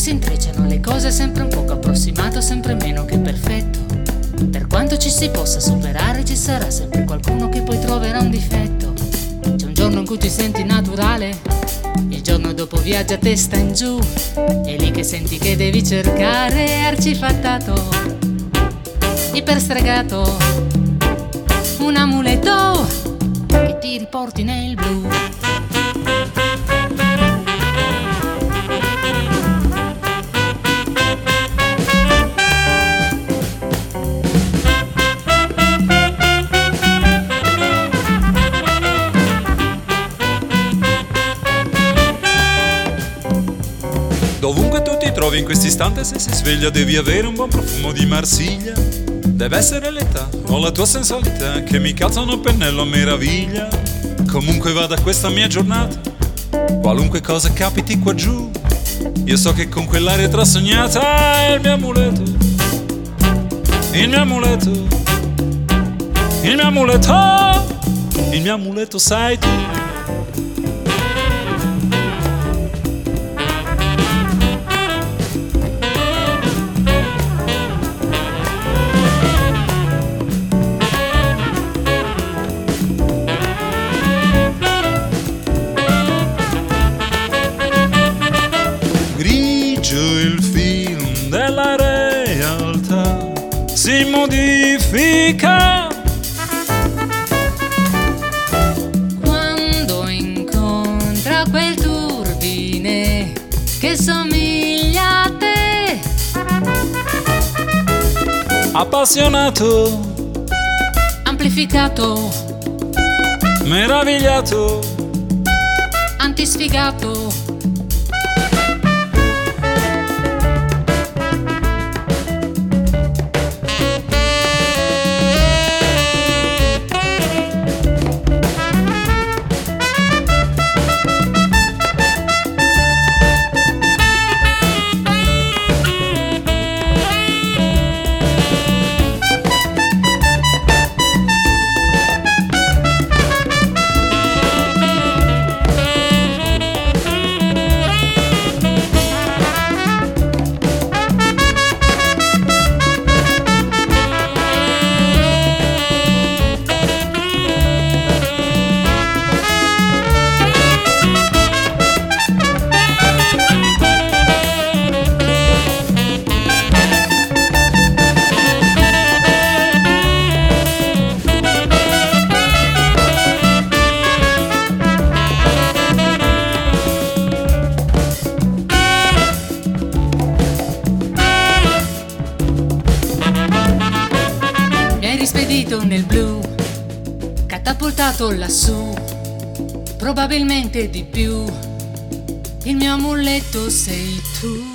si intrecciano le cose, sempre un poco approssimato, sempre meno che perfetto. Per quanto ci si possa superare, ci sarà sempre qualcuno che poi troverà un difetto. C'è un giorno in cui ti senti naturale, il giorno dopo viaggia testa in giù, è lì che senti che devi cercare arcifattato, iperstregato, un amuleto che ti riporti nel blu. Dovunque tu ti trovi in quest'istante, se si sveglia devi avere un buon profumo di Marsiglia. Deve essere l'età o la tua sensualità che mi calzano a pennello a meraviglia. Comunque vada questa mia giornata, qualunque cosa capiti qua giù, io so che con quell'aria trasognata è il mio amuleto, il mio amuleto, il mio amuleto, il mio amuleto sei tu. Il film della realtà si modifica quando incontra quel turbine che somiglia a te, appassionato, amplificato, meravigliato, antisfigato. Rispedito nel blu, catapultato lassù, probabilmente di più, il mio amuleto sei tu.